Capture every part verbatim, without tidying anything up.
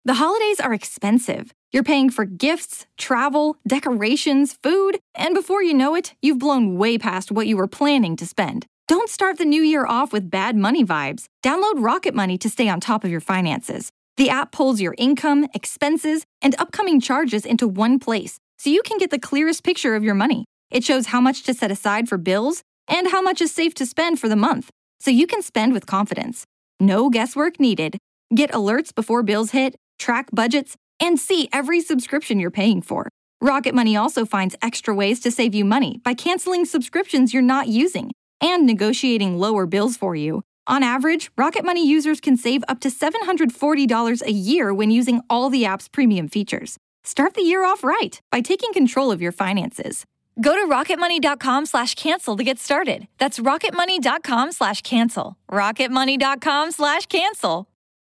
The holidays are expensive. You're paying for gifts, travel, decorations, food, and before you know it, you've blown way past what you were planning to spend. Don't start the new year off with bad money vibes. Download Rocket Money to stay on top of your finances. The app pulls your income, expenses, and upcoming charges into one place, so you can get the clearest picture of your money. It shows how much to set aside for bills and how much is safe to spend for the month, so you can spend with confidence. No guesswork needed. Get alerts before bills hit, track budgets, and see every subscription you're paying for. Rocket Money also finds extra ways to save you money by canceling subscriptions you're not using and negotiating lower bills for you. On average, Rocket Money users can save up to seven hundred forty dollars a year when using all the app's premium features. Start the year off right by taking control of your finances. Go to rocketmoney.com slash cancel to get started. That's rocketmoney.com slash cancel. rocketmoney.com slash cancel.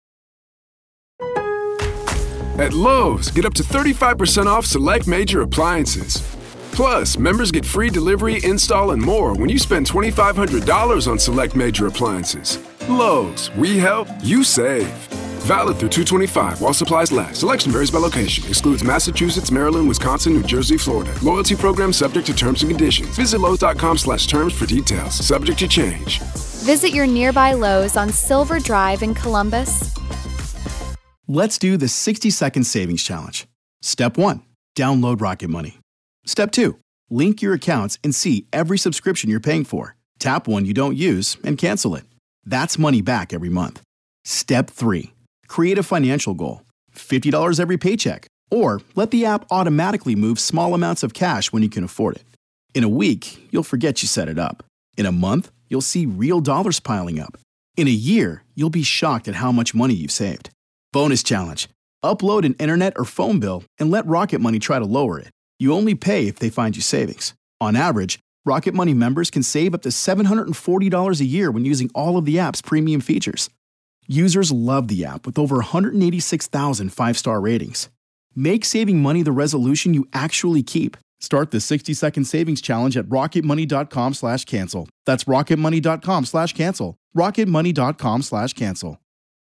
At Lowe's, get up to thirty-five percent off select major appliances. Plus, members get free delivery, install, and more when you spend twenty-five hundred dollars on select major appliances. Lowe's, we help, you save. Valid through two twenty-five while supplies last. Selection varies by location. Excludes Massachusetts, Maryland, Wisconsin, New Jersey, Florida. Loyalty program subject to terms and conditions. Visit Lowe's.com slash terms for details. Subject to change. Visit your nearby Lowe's on Silver Drive in Columbus. Let's do the sixty-second savings challenge. Step one, download Rocket Money. Step two, link your accounts and see every subscription you're paying for. Tap one you don't use and cancel it. That's money back every month. Step three, create a financial goal. fifty dollars every paycheck. Or let the app automatically move small amounts of cash when you can afford it. In a week, you'll forget you set it up. In a month, you'll see real dollars piling up. In a year, you'll be shocked at how much money you've saved. Bonus challenge. Upload an internet or phone bill and let Rocket Money try to lower it. You only pay if they find you savings. On average, Rocket Money members can save up to seven hundred forty dollars a year when using all of the app's premium features. Users love the app with over one hundred eighty-six thousand five-star ratings. Make saving money the resolution you actually keep. Start the sixty-second savings challenge at rocketmoney.com slash cancel. That's rocketmoney.com slash cancel. rocketmoney.com slash cancel.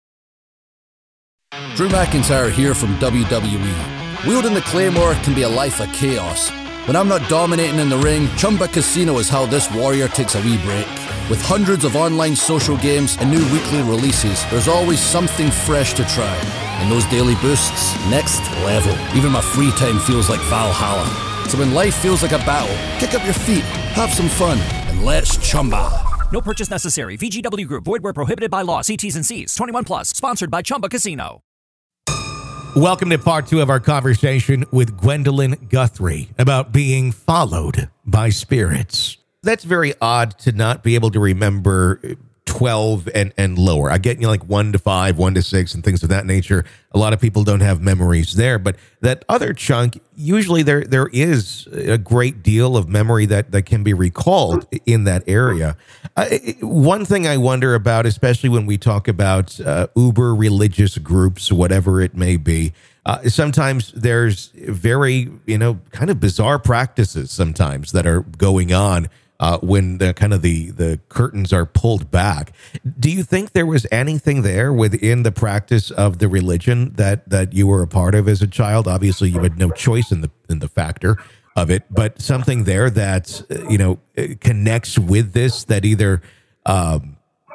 Drew McIntyre here from W W E. Wielding the Claymore can be a life of chaos. When I'm not dominating in the ring, Chumba Casino is how this warrior takes a wee break. With hundreds of online social games and new weekly releases, there's always something fresh to try. And those daily boosts, next level. Even my free time feels like Valhalla. So when life feels like a battle, kick up your feet, have some fun, and let's Chumba. No purchase necessary. V G W Group. Void where prohibited by law. See T's and C's. twenty-one plus. Sponsored by Chumba Casino. Welcome to part two of our conversation with Gwendolyn Guthrie about being followed by spirits. That's very odd to not be able to remember twelve and, and lower. I get, you know, like one to five, one to six, and things of that nature. A lot of people don't have memories there, but that other chunk, usually there there is a great deal of memory that, that can be recalled in that area. Uh, one thing I wonder about, especially when we talk about uh, uber religious groups, whatever it may be, uh, sometimes there's very, you know, kind of bizarre practices sometimes that are going on Uh, when the kind of the, the curtains are pulled back. Do you think there was anything there within the practice of the religion that, that you were a part of as a child? Obviously, you had no choice in the in the factor of it, but something there that, you know, connects with this that either um,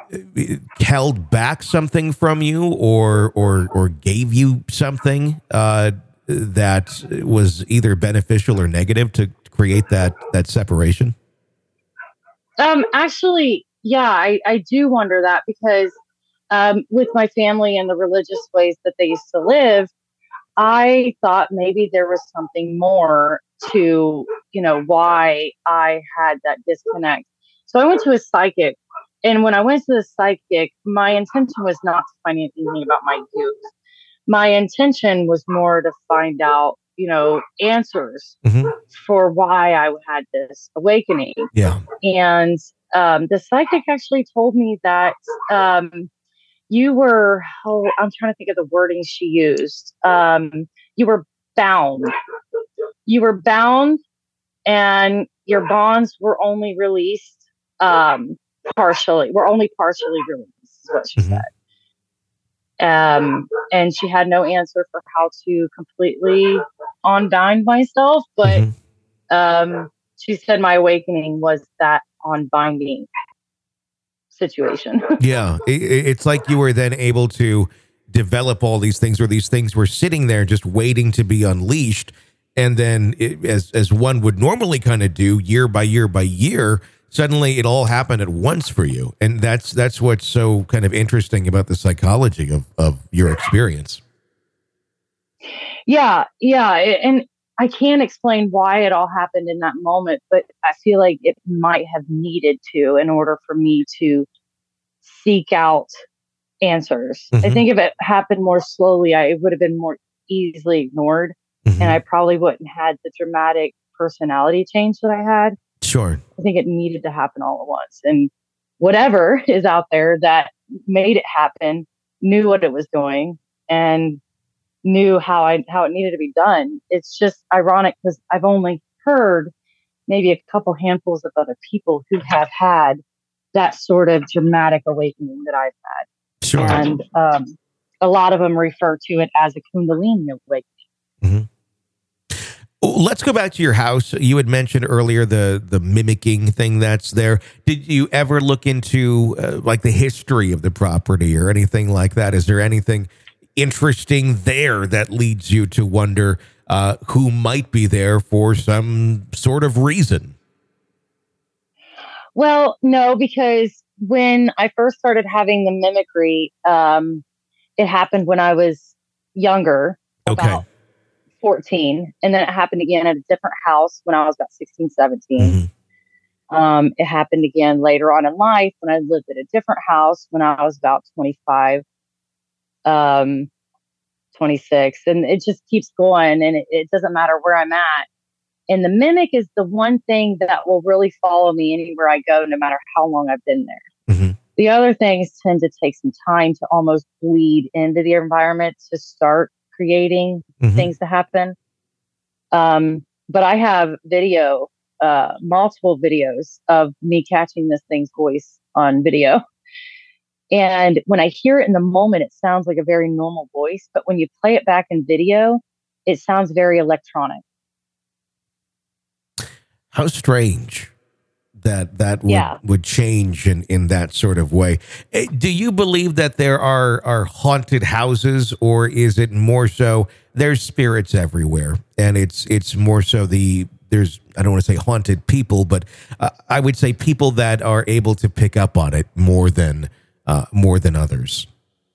held back something from you or or or gave you something uh, that was either beneficial or negative to create that that separation? Um, actually, yeah, I, I do wonder that because um, with my family and the religious ways that they used to live, I thought maybe there was something more to, you know, why I had that disconnect. So I went to a psychic, and when I went to the psychic, my intention was not to find anything about my youth. My intention was more to find out, you know, answers mm-hmm. for why I had this awakening. Yeah. And um, the psychic actually told me that um, you were, oh, I'm trying to think of the wording she used. Um, you were bound. You were bound and your bonds were only released um, partially, were only partially released, is what she mm-hmm. said. Um, and she had no answer for how to completely unbind myself, but mm-hmm. um, she said my awakening was that unbinding situation. Yeah, it, it's like you were then able to develop all these things, or these things were sitting there just waiting to be unleashed. And then it, as as one would normally kind of do, year by year by year, suddenly it all happened at once for you. And that's that's what's so kind of interesting about the psychology of, of your experience. Yeah, yeah. And I can't explain why it all happened in that moment, but I feel like it might have needed to in order for me to seek out answers. Mm-hmm. I think if it happened more slowly, I it would have been more easily ignored. Mm-hmm. And I probably wouldn't have had the dramatic personality change that I had. Sure. I think it needed to happen all at once. And whatever is out there that made it happen knew what it was doing and knew how I how it needed to be done. It's just ironic because I've only heard maybe a couple handfuls of other people who have had that sort of dramatic awakening that I've had. Sure. And um, a lot of them refer to it as a Kundalini awakening. Mm-hmm. Let's go back to your house. You had mentioned earlier the the mimicking thing that's there. Did you ever look into uh, like the history of the property or anything like that? Is there anything interesting there that leads you to wonder uh, who might be there for some sort of reason? Well, no, because when I first started having the mimicry, um, it happened when I was younger. Okay. About fourteen, and then it happened again at a different house when I was about sixteen, seventeen. Mm-hmm. Um, it happened again later on in life when I lived at a different house when I was about twenty-five, um, twenty-six, and it just keeps going, and it, it doesn't matter where I'm at. And the mimic is the one thing that will really follow me anywhere I go, no matter how long I've been there. Mm-hmm. The other things tend to take some time to almost bleed into the environment to start creating mm-hmm. things to happen. Um, but I have video, uh, multiple videos of me catching this thing's voice on video. And when I hear it in the moment, it sounds like a very normal voice. But when you play it back in video, it sounds very electronic. How strange that that would, yeah. would change in, in that sort of way. Do you believe that there are, are haunted houses, or is it more so there's spirits everywhere and it's it's more so the there's I don't want to say haunted people, but uh, I would say people that are able to pick up on it more than uh, more than others?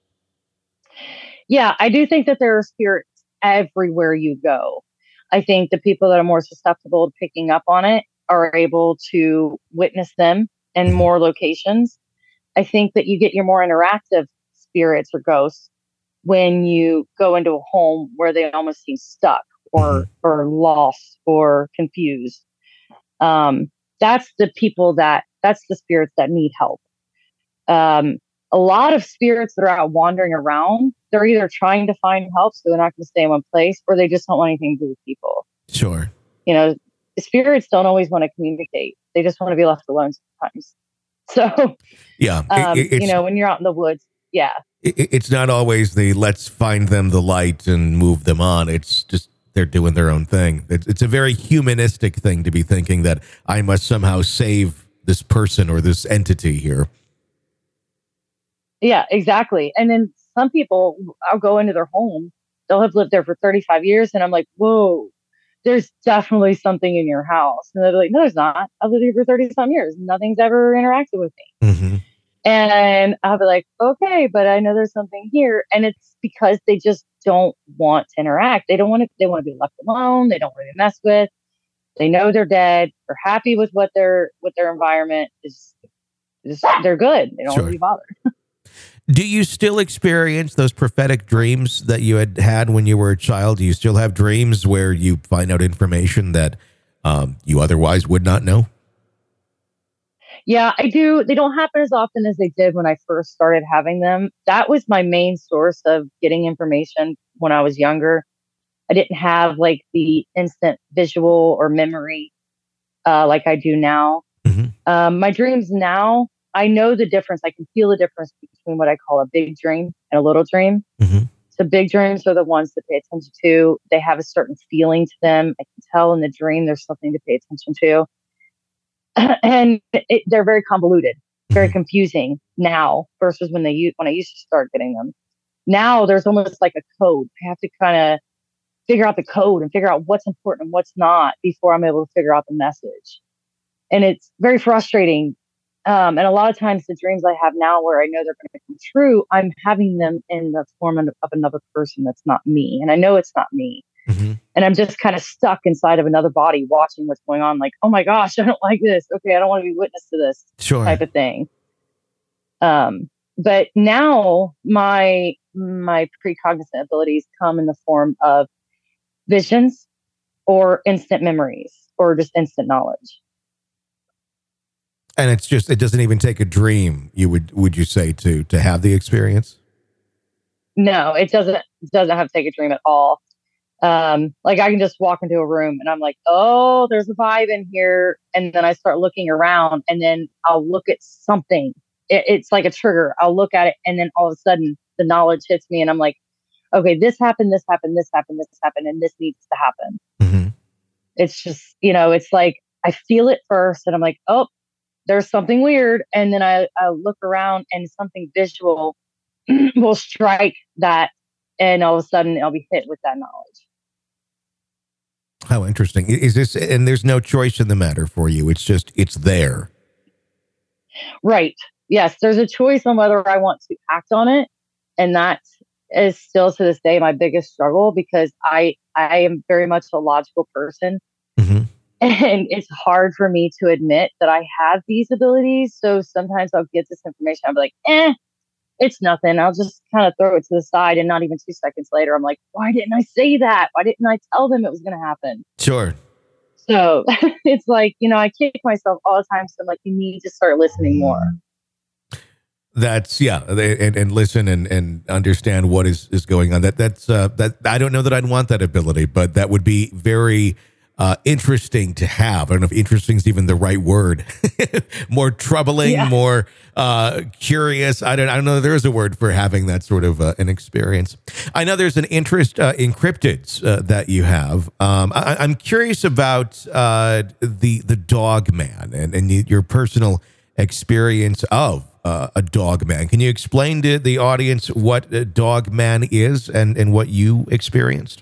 Yeah, I do think that there are spirits everywhere you go. I think the people that are more susceptible to picking up on it are able to witness them in more locations. I think that you get your more interactive spirits or ghosts when you go into a home where they almost seem stuck or or lost or confused. Um, that's the people that that's the spirits that need help. Um, a lot of spirits that are out wandering around, they're either trying to find help, so they're not going to stay in one place, or they just don't want anything to do with people. Sure. You know, the spirits don't always want to communicate. They just want to be left alone sometimes. So, yeah, um, it, you know, when you're out in the woods, yeah. It, it's not always the let's find them the light and move them on. It's just they're doing their own thing. It's, it's a very humanistic thing to be thinking that I must somehow save this person or this entity here. Yeah, exactly. And then some people, I'll go into their home. They'll have lived there for thirty-five years. And I'm like, whoa, there's definitely something in your house. And they're like, no, there's not. I've lived here for thirty some years. Nothing's ever interacted with me. Mm-hmm. And I'll be like, okay, but I know there's something here. And it's because they just don't want to interact. They don't want to, they want to be left alone. They don't want to mess with. They know they're dead. They're happy with what their, with their environment is. Just, they're good. They don't Sure. want to be bothered. Do you still experience those prophetic dreams that you had had when you were a child? Do you still have dreams where you find out information that um, you otherwise would not know? Yeah, I do. They don't happen as often as they did when I first started having them. That was my main source of getting information when I was younger. I didn't have like the instant visual or memory uh, like I do now. Mm-hmm. Um, my dreams now, I know the difference. I can feel the difference between what I call a big dream and a little dream. Mm-hmm. So big dreams are the ones to pay attention to. They have a certain feeling to them. I can tell in the dream there's something to pay attention to. And it, they're very convoluted, very Mm-hmm. confusing now versus when they u- when I used to start getting them. Now there's almost like a code. I have to kind of figure out the code and figure out what's important and what's not before I'm able to figure out the message. And it's very frustrating. Um, and a lot of times the dreams I have now where I know they're going to come true, I'm having them in the form of another person that's not me. And I know it's not me. Mm-hmm. And I'm just kind of stuck inside of another body watching what's going on. Like, oh my gosh, I don't like this. Okay, I don't want to be witness to this Sure. type of thing. Um, but now my my precognizant abilities come in the form of visions or instant memories or just instant knowledge. And it's just, it doesn't even take a dream, you would, would you say, to, to have the experience? No, it doesn't, it doesn't have to take a dream at all. Um, like I can just walk into a room and I'm like, oh, there's a vibe in here. And then I start looking around and then I'll look at something. It, it's like a trigger. I'll look at it and then all of a sudden the knowledge hits me and I'm like, okay, this happened, this happened, this happened, this happened, and this needs to happen. Mm-hmm. It's just, you know, it's like I feel it first and I'm like, oh, there's something weird. And then I, I look around and something visual will strike that. And all of a sudden I'll be hit with that knowledge. How interesting. Is this, and there's no choice in the matter for you. It's just, it's there. Right. Yes. There's a choice on whether I want to act on it. And that is still to this day my biggest struggle because I, I am very much a logical person. Mm-hmm. And it's hard for me to admit that I have these abilities. So sometimes I'll get this information. I'll be like, eh, it's nothing. I'll just kind of throw it to the side. And not even two seconds later, I'm like, why didn't I say that? Why didn't I tell them it was going to happen? Sure. So it's like, you know, I kick myself all the time. So I'm like, you need to start listening more. That's yeah, and, and listen and, and understand what is, is going on. That that's uh, that I don't know that I'd want that ability, but that would be very uh, interesting to have. I don't know if interesting is even the right word. More troubling, yeah. more uh, curious. I don't I don't know. There is a word for having that sort of uh, an experience. I know there's an interest uh, in cryptids uh, that you have. Um, I, I'm curious about uh, the the dog man and and your personal experience of. Uh, a dog man. Can you explain to the audience what a dog man is and, and what you experienced?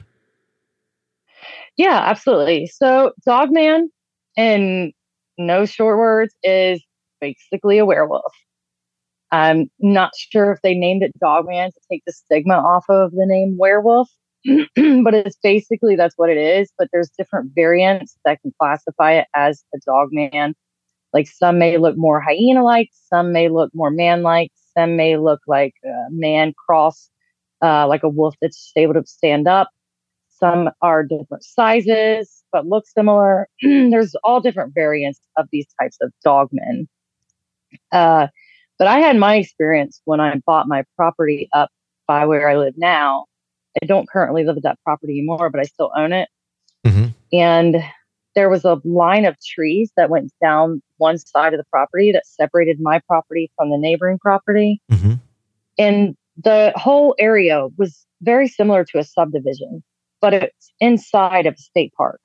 Yeah, absolutely. So dog man, in no short words, is basically a werewolf. I'm not sure if they named it dog man to take the stigma off of the name werewolf, but it's basically, that's what it is. But there's different variants that can classify it as a dog man. Like some may look more hyena-like, some may look more man-like, some may look like a man cross, uh, like a wolf that's able to stand up. Some are different sizes, but look similar. There's all different variants of these types of dogmen. Uh, but I had my experience when I bought my property up by where I live now. I don't currently live at that property anymore, but I still own it. Mm-hmm. And there was a line of trees that went down one side of the property that separated my property from the neighboring property. Mm-hmm. And the whole area was very similar to a subdivision, but it's inside of a state park.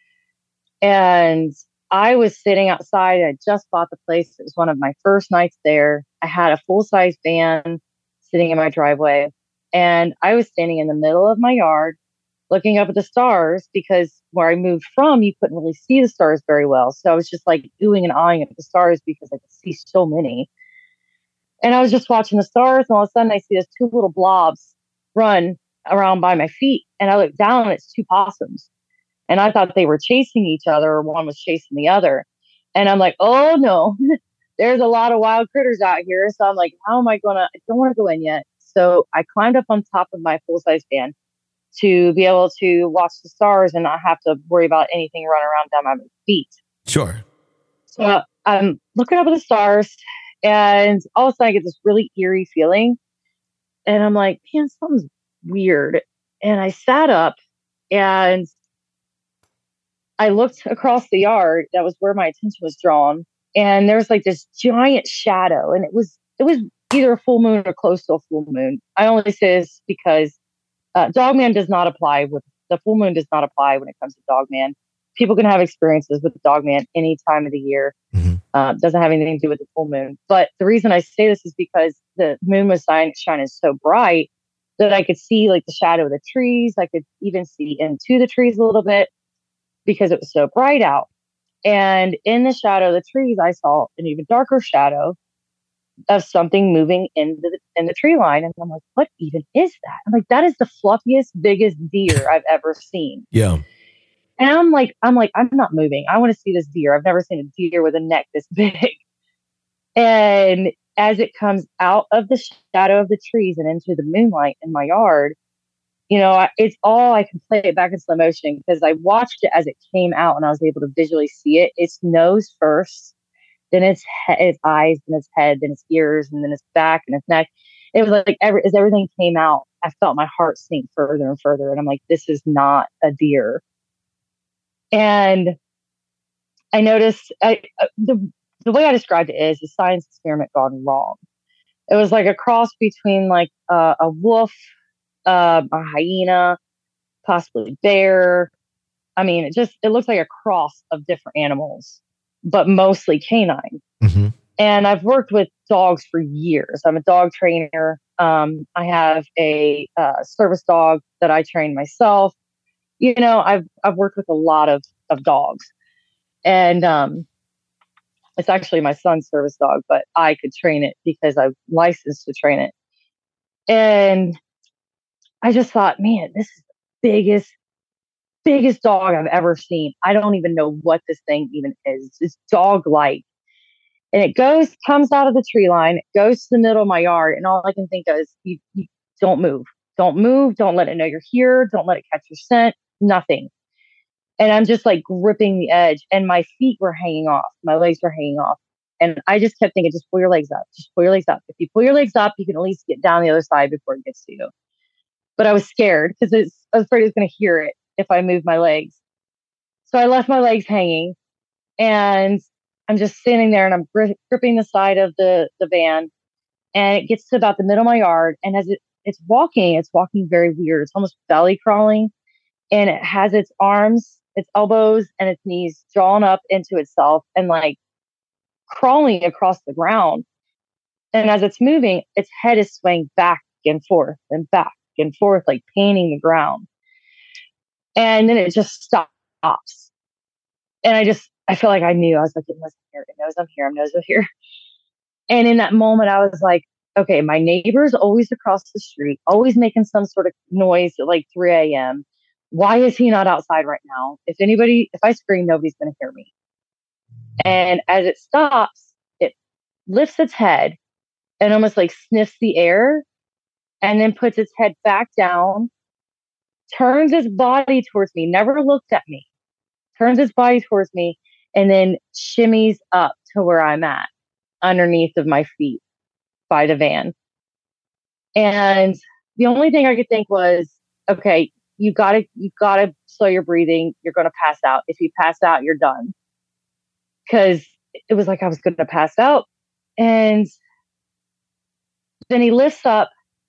And I was sitting outside. I just bought the place. It was one of my first nights there. I had a full-size van sitting in my driveway. And I was standing in the middle of my yard looking up at the stars because where I moved from, you couldn't really see the stars very well. So I was just like oohing and eyeing at the stars because I could see so many. And I was just watching the stars. And all of a sudden I see these two little blobs run around by my feet. And I look down and it's two possums. And I thought they were chasing each other or one was chasing the other. And I'm like, oh no, there's a lot of wild critters out here. So I'm like, how am I going to, I don't want to go in yet. So I climbed up on top of my full-size van to be able to watch the stars and not have to worry about anything running around down my feet. Sure. So uh, I'm looking up at the stars and all of a sudden I get this really eerie feeling. And I'm like, man, something's weird. And I sat up and I looked across the yard. That was where my attention was drawn. and there was like this giant shadow, and it was it was either a full moon or close to a full moon. I only say this because uh, Dogman does not apply with the full moon does not apply when it comes to Dogman. People can have experiences with Dogman any time of the year. Mm-hmm. Uh, doesn't have anything to do with the full moon. But the reason I say this is because the moon was shining, shining so bright that I could see like the shadow of the trees. I could even see into the trees a little bit because it was so bright out. And in the shadow of the trees, I saw an even darker shadow of something moving in the in the tree line. And I'm like, what even is that? I'm like, that is the fluffiest, biggest deer I've ever seen. Yeah. And I'm like, I'm like, I'm not moving. I want to see this deer. I've never seen a deer with a neck this big. And as it comes out of the shadow of the trees and into the moonlight in my yard, you know, I, it's all, I can play it back in slow motion because I watched it as it came out and I was able to visually see it. Its nose first, then its he- its eyes, then its head, then its ears, and then its back and its neck. It was like every, as everything came out, I felt my heart sink further and further. And I'm like, this is not a deer. And I noticed I, uh, the the way I described it is a science experiment gone wrong. It was like a cross between like uh, a wolf, uh, a hyena, possibly bear. I mean, it just it looks like a cross of different animals, but mostly canine. Mm-hmm. And I've worked with dogs for years. I'm a dog trainer. Um, I have a uh, service dog that I train myself. You know, I've I've worked with a lot of, of dogs, and um, it's actually my son's service dog, but I could train it because I'm licensed to train it. And I just thought, man, this is the biggest, biggest dog I've ever seen. I don't even know what this thing even is. It's dog-like, and it goes, comes out of the tree line, it goes to the middle of my yard, and all I can think of is, you, you don't move, don't move, don't let it know you're here, don't let it catch your scent. Nothing. And I'm just like gripping the edge and my feet were hanging off. My legs were hanging off. And I just kept thinking, just pull your legs up. Just pull your legs up. If you pull your legs up, you can at least get down the other side before it gets to you. But I was scared because I was afraid it was going to hear it if I moved my legs. So I left my legs hanging and I'm just standing there and I'm gri- gripping the side of the, the van. And it gets to about the middle of my yard. And as it, it's walking, it's walking very weird. It's almost belly crawling. And it has its arms, its elbows, and its knees drawn up into itself and like crawling across the ground. And as it's moving, its head is swaying back and forth and back and forth, like painting the ground. And then it just stops. And I just, I feel like I knew. I was like, it knows I'm here. It knows I'm here. It knows I'm here. And in that moment, I was like, okay, my neighbor's always across the street, always making some sort of noise at like three a.m. Why is he not outside right now? If anybody, if I scream, nobody's going to hear me. And as it stops, it lifts its head and almost like sniffs the air and then puts its head back down, turns its body towards me, never looked at me, turns its body towards me, and then shimmies up to where I'm at underneath of my feet by the van. And the only thing I could think was, okay, you gotta, you gotta slow your breathing. You're going to pass out. If you pass out, you're done. Cause it was like I was going to pass out. And then he lifts up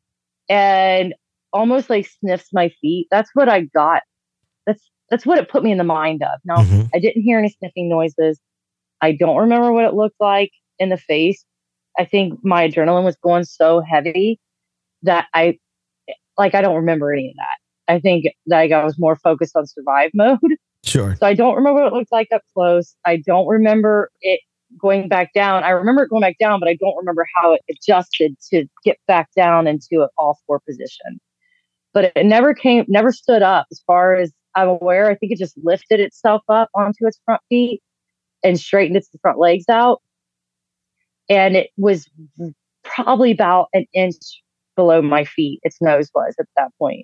and almost like sniffs my feet. That's what I got. That's, that's what it put me in the mind of. Now, mm-hmm. I didn't hear any sniffing noises. I don't remember what it looked like in the face. I think my adrenaline was going so heavy that I, like, I don't remember any of that. I think like I was more focused on survive mode. Sure. So I don't remember what it looked like up close. I don't remember it going back down. I remember it going back down, but I don't remember how it adjusted to get back down into an all four position. But it never came, never stood up as far as I'm aware. I think it just lifted itself up onto its front feet and straightened its front legs out. And it was probably about an inch below my feet. Its nose was at that point.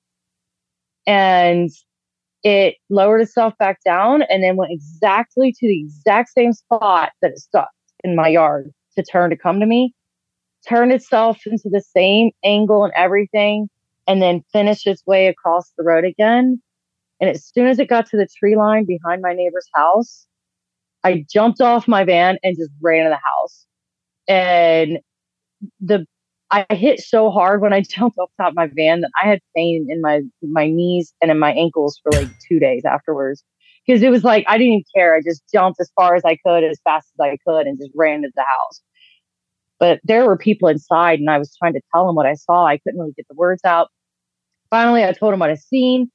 And it lowered itself back down and then went exactly to the exact same spot that it stopped in my yard to turn to come to me, turned itself into the same angle and everything, and then finished its way across the road again. And as soon as it got to the tree line behind my neighbor's house, I jumped off my van and just ran to the house. And the I hit so hard when I jumped off top of my van that I had pain in my my knees and in my ankles for like two days afterwards. Because it was like, I didn't even care. I just jumped as far as I could, as fast as I could, and just ran to the house. But there were people inside, and I was trying to tell them what I saw. I couldn't really get the words out. Finally, I told them what I'd seen,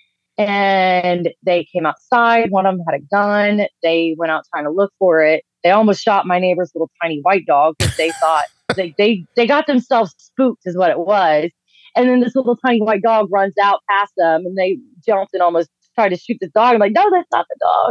and they came outside. One of them had a gun. They went out trying to look for it. They almost shot my neighbor's little tiny white dog because they thought they, they, they got themselves spooked is what it was. And then this little tiny white dog runs out past them, and they jumped and almost tried to shoot this dog. I'm like, no, that's not the dog.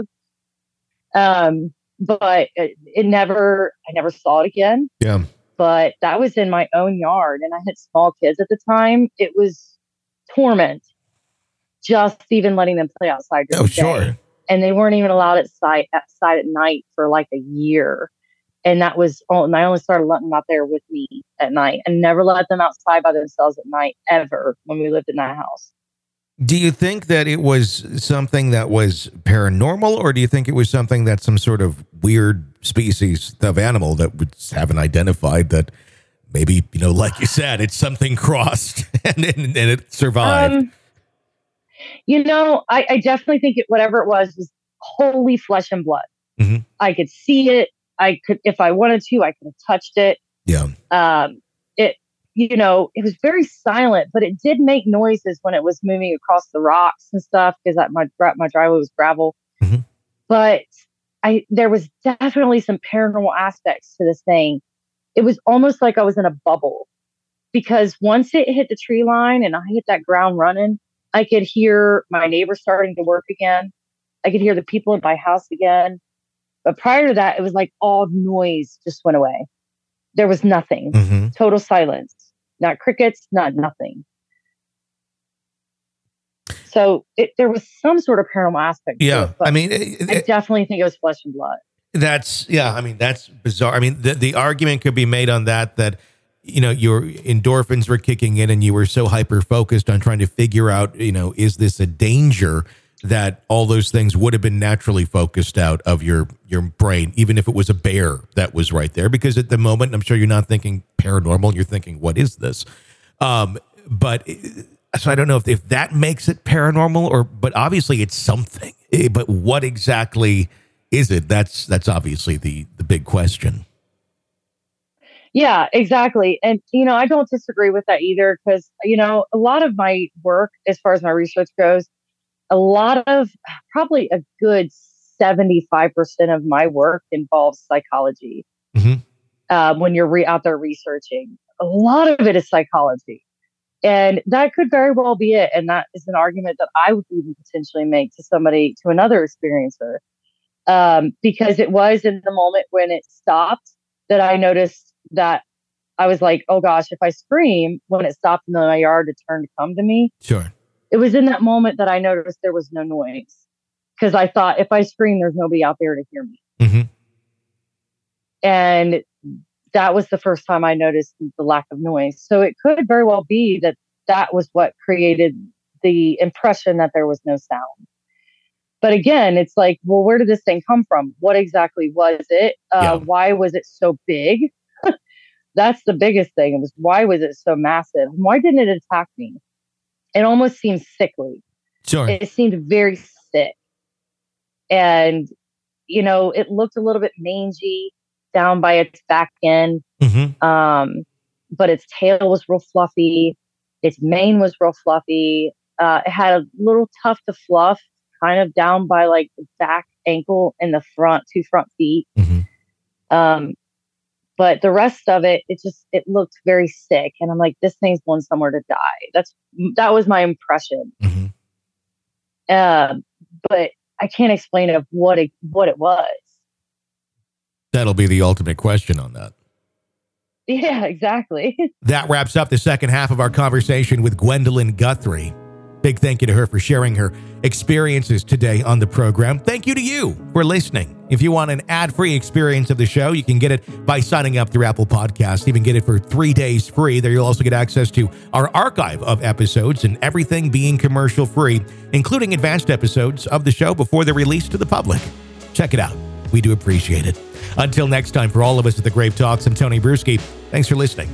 Um, but it, it never, I never saw it again. Yeah. But that was in my own yard, and I had small kids at the time. It was torment, just even letting them play outside. Oh, sure. Day. And they weren't even allowed outside, outside at night for like a year. And that was, and I only started letting them out there with me at night, and never let them outside by themselves at night ever when we lived in that house. Do you think that it was something that was paranormal, or do you think it was something that some sort of weird species of animal that we haven't identified that maybe, you know, like you said, it's something crossed and, and, and it survived? Um, you know, I, I definitely think it, whatever it was, was wholly flesh and blood. Mm-hmm. I could see it. I could, if I wanted to, I could have touched it. Yeah. Um, it, you know, it was very silent, but it did make noises when it was moving across the rocks and stuff, because that my my driveway was gravel. Mm-hmm. But I there was definitely some paranormal aspects to this thing. It was almost like I was in a bubble, because once it hit the tree line and I hit that ground running, I could hear my neighbors starting to work again. I could hear the people in my house again. But prior to that, it was like all noise just went away. There was nothing. Mm-hmm. Total silence. Not crickets, not nothing. So it, there was some sort of paranormal aspect. Yeah, to it, but I mean, it, I definitely think it was flesh and blood. That's yeah. I mean, that's bizarre. I mean, the the argument could be made on that that you know your endorphins were kicking in and you were so hyper focused on trying to figure out, you know, is this a danger, that all those things would have been naturally focused out of your your brain, even if it was a bear that was right there. Because at the moment, I'm sure you're not thinking paranormal. You're thinking, what is this? Um, but so I don't know if, if that makes it paranormal, or but obviously it's something. But what exactly is it? That's that's obviously the the big question. Yeah, exactly. And, you know, I don't disagree with that either, because, you know, a lot of my work, as far as my research goes, a lot of, probably a good seventy-five percent of my work involves psychology. Mm-hmm. Um, when you're re- out there researching, a lot of it is psychology. And that could very well be it. And that is an argument that I would even potentially make to somebody, to another experiencer. Um, because it was in the moment when it stopped that I noticed that I was like, oh gosh, if I scream when it stopped in my yard to turn to come to me. Sure. It was in that moment that I noticed there was no noise, because I thought, if I scream, there's nobody out there to hear me. Mm-hmm. And that was the first time I noticed the lack of noise. So it could very well be that that was what created the impression that there was no sound. But again, it's like, well, where did this thing come from? What exactly was it? Uh, Yeah. Why was it so big? That's the biggest thing. It was, why was it so massive? Why didn't it attack me? It almost seemed sickly. Sure. It seemed very sick. And, you know, it looked a little bit mangy down by its back end. Mm-hmm. Um, but its tail was real fluffy. Its mane was real fluffy. Uh, it had a little tuft of fluff kind of down by like the back ankle and the front, two front feet. Mm-hmm. Um, but the rest of it, it just, it looked very sick. And I'm like, this thing's going somewhere to die. That's, that was my impression. Mm-hmm. Uh, but I can't explain of what it, what it was. That'll be the ultimate question on that. Yeah, exactly. That wraps up the second half of our conversation with Gwendolyn Guthrie. Big thank you to her for sharing her experiences today on the program. Thank you to you for listening. If you want an ad-free experience of the show, you can get it by signing up through Apple Podcasts. You can get it for three days free. There you'll also get access to our archive of episodes and everything being commercial-free, including advanced episodes of the show before they're released to the public. Check it out. We do appreciate it. Until next time, for all of us at the Grave Talks, I'm Tony Bruschi. Thanks for listening.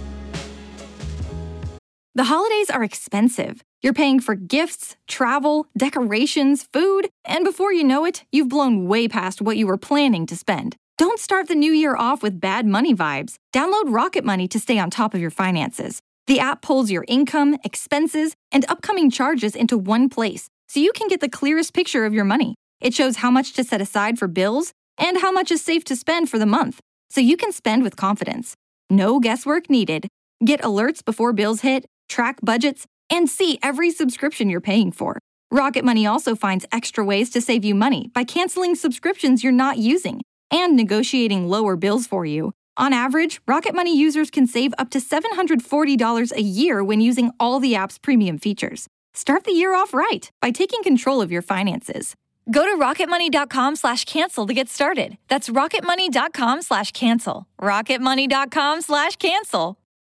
The holidays are expensive. You're paying for gifts, travel, decorations, food, and before you know it, you've blown way past what you were planning to spend. Don't start the new year off with bad money vibes. Download Rocket Money to stay on top of your finances. The app pulls your income, expenses, and upcoming charges into one place, so you can get the clearest picture of your money. It shows how much to set aside for bills and how much is safe to spend for the month, so you can spend with confidence. No guesswork needed. Get alerts before bills hit, track budgets, and see every subscription you're paying for. Rocket Money also finds extra ways to save you money by canceling subscriptions you're not using and negotiating lower bills for you. On average, Rocket Money users can save up to seven hundred forty dollars a year when using all the app's premium features. Start the year off right by taking control of your finances. Go to rocketmoney.com slash cancel to get started. That's rocketmoney.com slash cancel. rocketmoney.com slash cancel.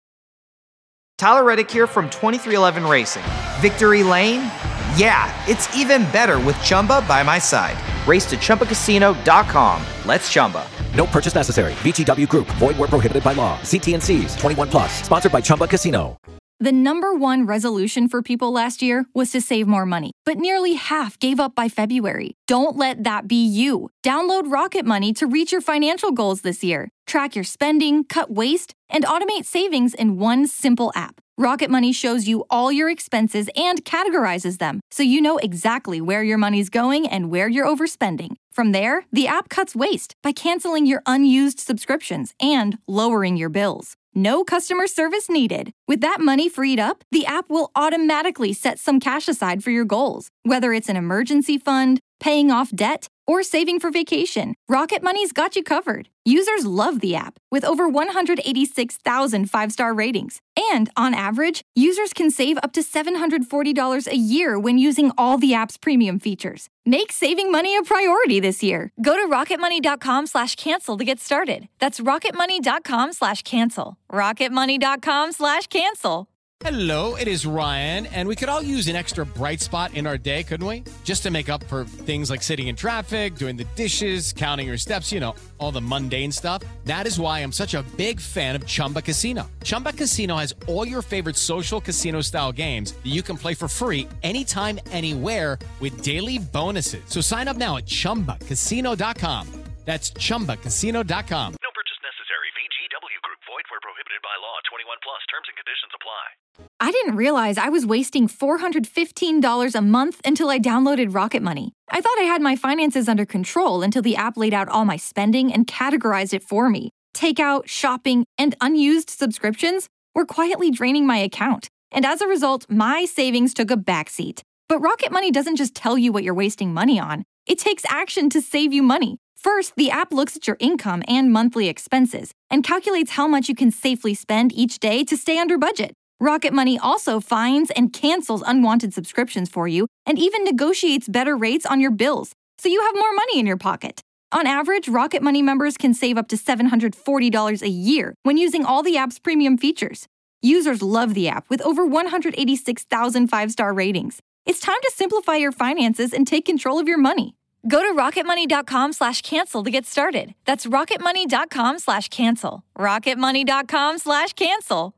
Tyler Reddick here from twenty-three eleven Racing. Victory Lane? Yeah, it's even better with Chumba by my side. Race to Chumba Casino dot com. Let's Chumba. No purchase necessary. V G W Group. Void where prohibited by law. See T and C's. twenty-one plus. Sponsored by Chumba Casino. The number one resolution for people last year was to save more money, but nearly half gave up by February. Don't let that be you. Download Rocket Money to reach your financial goals this year. Track your spending, cut waste, and automate savings in one simple app. Rocket Money shows you all your expenses and categorizes them, so you know exactly where your money's going and where you're overspending. From there, the app cuts waste by canceling your unused subscriptions and lowering your bills. No customer service needed. With that money freed up, the app will automatically set some cash aside for your goals. Whether it's an emergency fund, paying off debt, or saving for vacation, Rocket Money's got you covered. Users love the app, with over one hundred eighty-six thousand five-star ratings. And on average, users can save up to seven hundred forty dollars a year when using all the app's premium features. Make saving money a priority this year. Go to rocketmoney.com slash cancel to get started. That's rocketmoney.com slash cancel. rocketmoney.com slash cancel. Hello, it is Ryan, and we could all use an extra bright spot in our day, couldn't we? Just to make up for things like sitting in traffic, doing the dishes, counting your steps, you know, all the mundane stuff. That is why I'm such a big fan of Chumba Casino. Chumba Casino has all your favorite social casino-style games that you can play for free anytime, anywhere with daily bonuses. So sign up now at chumba casino dot com. That's chumba casino dot com. No purchase necessary. V G W Group. Void where prohibited by law. twenty-one plus. Terms and conditions apply. I didn't realize I was wasting four hundred fifteen dollars a month until I downloaded Rocket Money. I thought I had my finances under control until the app laid out all my spending and categorized it for me. Takeout, shopping, and unused subscriptions were quietly draining my account. And as a result, my savings took a backseat. But Rocket Money doesn't just tell you what you're wasting money on. It takes action to save you money. First, the app looks at your income and monthly expenses and calculates how much you can safely spend each day to stay under budget. Rocket Money also finds and cancels unwanted subscriptions for you and even negotiates better rates on your bills, so you have more money in your pocket. On average, Rocket Money members can save up to seven hundred forty dollars a year when using all the app's premium features. Users love the app with over one hundred eighty-six thousand five-star ratings. It's time to simplify your finances and take control of your money. Go to rocketmoney.com slash cancel to get started. That's rocketmoney.com slash cancel. rocketmoney.com slash cancel.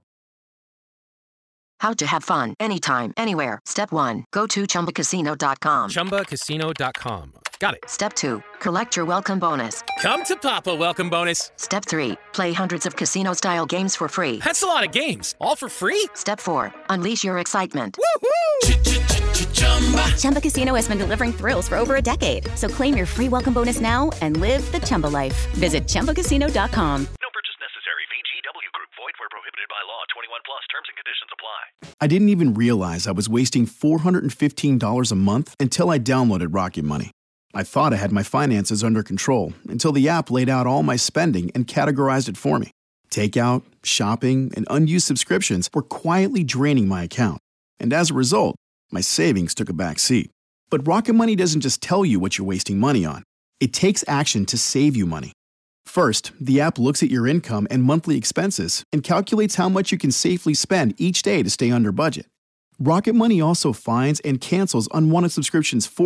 How to have fun anytime, anywhere. Step one, go to chumba casino dot com. chumba casino dot com. Got it. Step two, collect your welcome bonus. Come to Papa welcome bonus. Step three, play hundreds of casino-style games for free. That's a lot of games, all for free? Step four, unleash your excitement. Chumba. Chumba Casino has been delivering thrills for over a decade. So claim your free welcome bonus now and live the Chumba life. Visit chumba casino dot com. No purchase necessary. V G W Group. Void where prohibited by law. twenty-one plus. Terms and conditions apply. I didn't even realize I was wasting four hundred fifteen dollars a month until I downloaded Rocket Money. I thought I had my finances under control until the app laid out all my spending and categorized it for me. Takeout, shopping, and unused subscriptions were quietly draining my account. And as a result, my savings took a back seat. But Rocket Money doesn't just tell you what you're wasting money on. It takes action to save you money. First, the app looks at your income and monthly expenses and calculates how much you can safely spend each day to stay under budget. Rocket Money also finds and cancels unwanted subscriptions for you,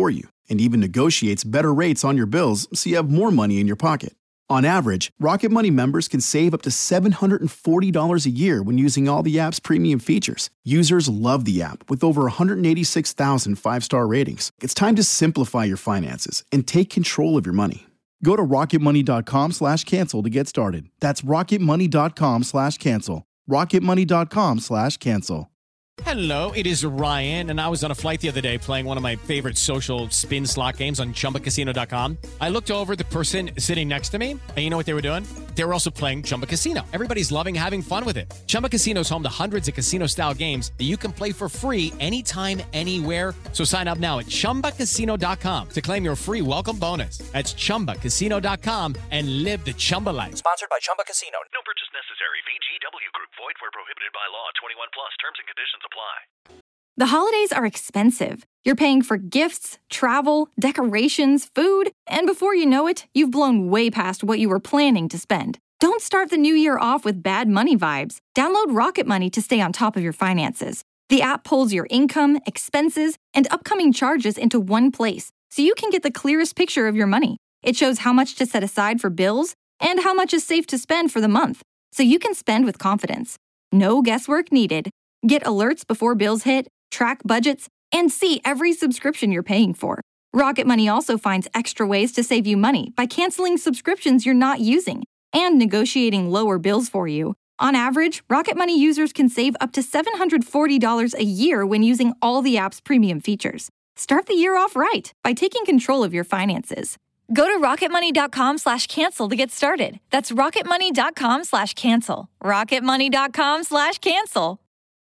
and even negotiates better rates on your bills so you have more money in your pocket. On average, Rocket Money members can save up to seven hundred forty dollars a year when using all the app's premium features. Users love the app with over one hundred eighty-six thousand five-star ratings. It's time to simplify your finances and take control of your money. Go to rocketmoney.com slash cancel to get started. That's rocketmoney.com slash cancel. rocketmoney.com slash cancel. Hello, it is Ryan, and I was on a flight the other day playing one of my favorite social spin slot games on chumba casino dot com. I looked over at the person sitting next to me, and you know what they were doing? They were also playing Chumba Casino. Everybody's loving having fun with it. Chumba Casino is home to hundreds of casino-style games that you can play for free anytime, anywhere. So sign up now at chumba casino dot com to claim your free welcome bonus. That's chumba casino dot com and live the Chumba life. Sponsored by Chumba Casino. No purchase necessary. V G W Group. Void where prohibited by law. twenty-one plus. Terms and conditions apply. The holidays are expensive. You're paying for gifts, travel, decorations, food, and before you know it, you've blown way past what you were planning to spend. Don't start the new year off with bad money vibes. Download Rocket Money to stay on top of your finances. The app pulls your income, expenses, and upcoming charges into one place, so you can get the clearest picture of your money. It shows how much to set aside for bills and how much is safe to spend for the month, so you can spend with confidence. No guesswork needed. Get alerts before bills hit, track budgets, and see every subscription you're paying for. Rocket Money also finds extra ways to save you money by canceling subscriptions you're not using and negotiating lower bills for you. On average, Rocket Money users can save up to seven hundred forty dollars a year when using all the app's premium features. Start the year off right by taking control of your finances. Go to rocketmoney.com slash cancel to get started. That's rocketmoney.com slash cancel. rocketmoney.com slash cancel.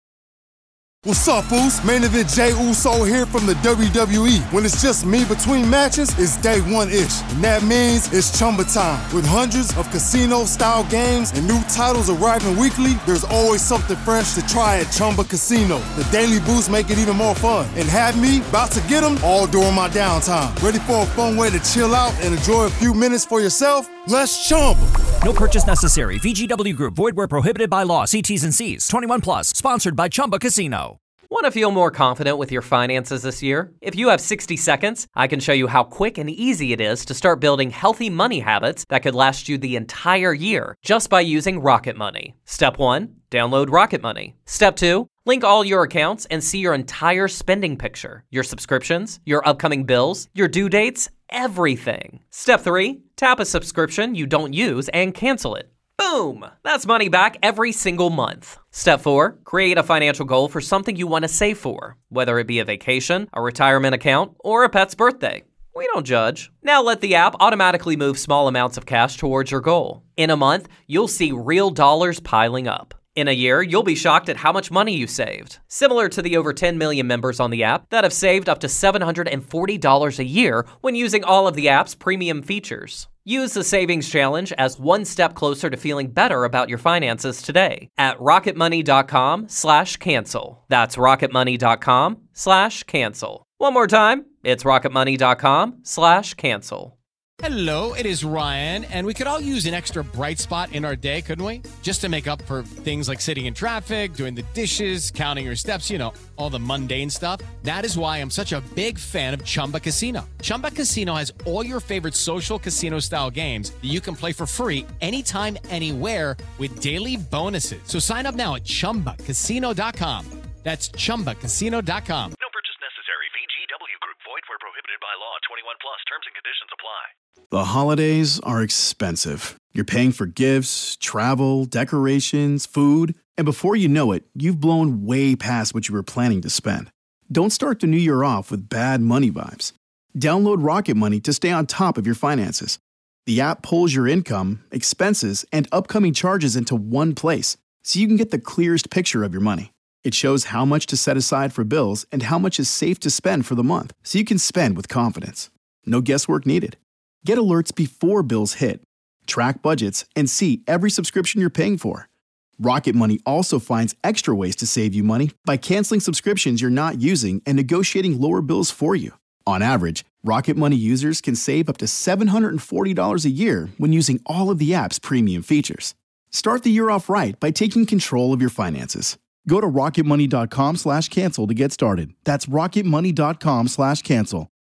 What's up, Foos? Main event Jey Uso here from the W W E. When it's just me between matches, it's day one-ish. And that means it's Chumba time. With hundreds of casino-style games and new titles arriving weekly, there's always something fresh to try at Chumba Casino. The daily boosts make it even more fun. And have me about to get them all during my downtime. Ready for a fun way to chill out and enjoy a few minutes for yourself? Let's Chumba. No purchase necessary. V G W Group. Void where prohibited by law. See T's and C's. twenty-one plus. Sponsored by Chumba Casino. Want to feel more confident with your finances this year? If you have sixty seconds, I can show you how quick and easy it is to start building healthy money habits that could last you the entire year just by using Rocket Money. Step one, download Rocket Money. Step two, link all your accounts and see your entire spending picture, your subscriptions, your upcoming bills, your due dates, everything. Step three, tap a subscription you don't use and cancel it. Boom! That's money back every single month. Step four, create a financial goal for something you want to save for, whether it be a vacation, a retirement account, or a pet's birthday. We don't judge. Now let the app automatically move small amounts of cash towards your goal. In a month, you'll see real dollars piling up. In a year, you'll be shocked at how much money you saved. Similar to the over ten million members on the app that have saved up to seven hundred forty dollars a year when using all of the app's premium features. Use the Savings Challenge as one step closer to feeling better about your finances today at rocketmoney.com slash cancel. That's rocketmoney.com slash cancel. One more time, it's rocketmoney.com slash cancel. Hello, it is Ryan, and we could all use an extra bright spot in our day, couldn't we? Just to make up for things like sitting in traffic, doing the dishes, counting your steps, you know, all the mundane stuff. That is why I'm such a big fan of Chumba Casino. Chumba Casino has all your favorite social casino-style games that you can play for free anytime, anywhere with daily bonuses. So sign up now at chumba casino dot com. That's chumba casino dot com. No purchase necessary. V G W Group. Void where prohibited by law. twenty-one plus. Terms and conditions apply. The holidays are expensive. You're paying for gifts, travel, decorations, food, and before you know it, you've blown way past what you were planning to spend. Don't start the new year off with bad money vibes. Download Rocket Money to stay on top of your finances. The app pulls your income, expenses, and upcoming charges into one place, so you can get the clearest picture of your money. It shows how much to set aside for bills and how much is safe to spend for the month, so you can spend with confidence. No guesswork needed. Get alerts before bills hit, track budgets, and see every subscription you're paying for. Rocket Money also finds extra ways to save you money by canceling subscriptions you're not using and negotiating lower bills for you. On average, Rocket Money users can save up to seven hundred forty dollars a year when using all of the app's premium features. Start the year off right by taking control of your finances. Go to rocketmoney.com slash cancel to get started. That's rocketmoney.com slash cancel.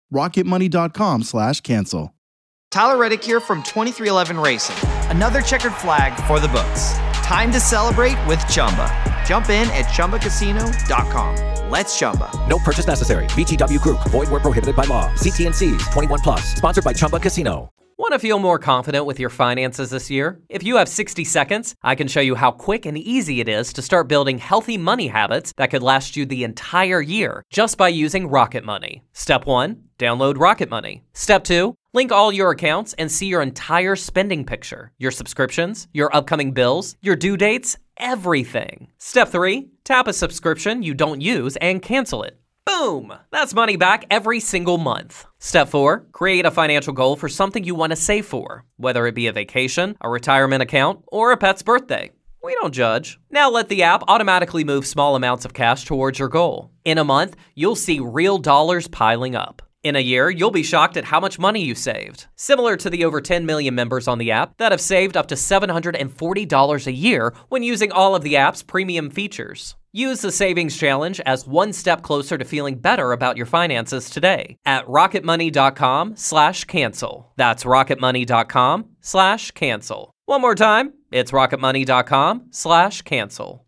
rocketmoney.com slash cancel. Tyler Reddick here from twenty-three eleven Racing. Another checkered flag for the books. Time to celebrate with Chumba. Jump in at Chumba Casino dot com. Let's Chumba. No purchase necessary. V G W Group. Void where prohibited by law. See T N Cs. twenty-one plus. Sponsored by Chumba Casino. Want to feel more confident with your finances this year? If you have sixty seconds, I can show you how quick and easy it is to start building healthy money habits that could last you the entire year just by using Rocket Money. Step one, download Rocket Money. Step two, link all your accounts and see your entire spending picture, your subscriptions, your upcoming bills, your due dates, everything. Step three, tap a subscription you don't use and cancel it. Boom! That's money back every single month. Step four, create a financial goal for something you want to save for, whether it be a vacation, a retirement account, or a pet's birthday. We don't judge. Now let the app automatically move small amounts of cash towards your goal. In a month, you'll see real dollars piling up. In a year, you'll be shocked at how much money you saved. Similar to the over ten million members on the app that have saved up to seven hundred forty dollars a year when using all of the app's premium features. Use the Savings Challenge as one step closer to feeling better about your finances today at rocketmoney.com slash cancel. That's rocketmoney.com slash cancel. One more time, it's rocketmoney.com slash cancel.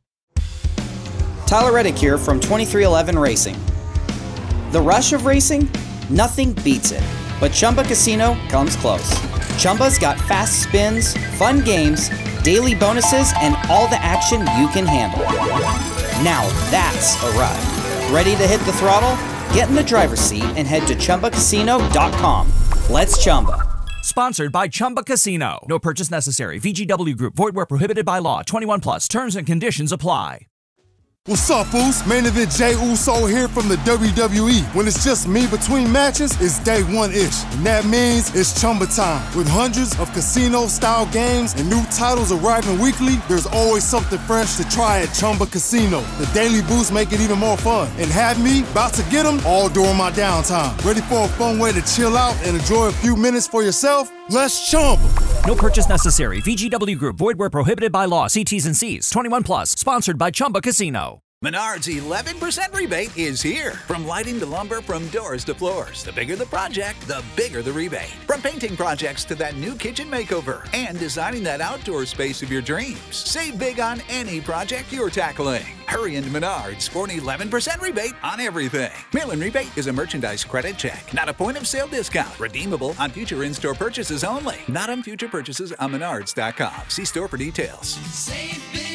Tyler Reddick here from twenty-three eleven Racing. The rush of racing? Nothing beats it. But Chumba Casino comes close. Chumba's got fast spins, fun games, daily bonuses, and all the action you can handle. Now that's a ride. Ready to hit the throttle? Get in the driver's seat and head to Chumba Casino dot com. Let's Chumba. Sponsored by Chumba Casino. No purchase necessary. V G W Group. Void where prohibited by law. twenty-one plus. Terms and conditions apply. What's up, Foos? Main event Jey Uso here from the W W E. When it's just me between matches, it's day one-ish. And that means it's Chumba time. With hundreds of casino-style games and new titles arriving weekly, there's always something fresh to try at Chumba Casino. The daily boosts make it even more fun. And have me about to get them all during my downtime. Ready for a fun way to chill out and enjoy a few minutes for yourself? Let's Chumba. No purchase necessary. V G W Group. Void where prohibited by law. See T's and C's. twenty-one plus. Sponsored by Chumba Casino. Menards eleven percent rebate is here. From lighting to lumber, from doors to floors. The bigger the project, the bigger the rebate. From painting projects to that new kitchen makeover and designing that outdoor space of your dreams. Save big on any project you're tackling. Hurry into Menards for an eleven percent rebate on everything. Mail-in rebate is a merchandise credit check, not a point-of-sale discount. Redeemable on future in-store purchases only. Not on future purchases on menards dot com. See store for details. Save big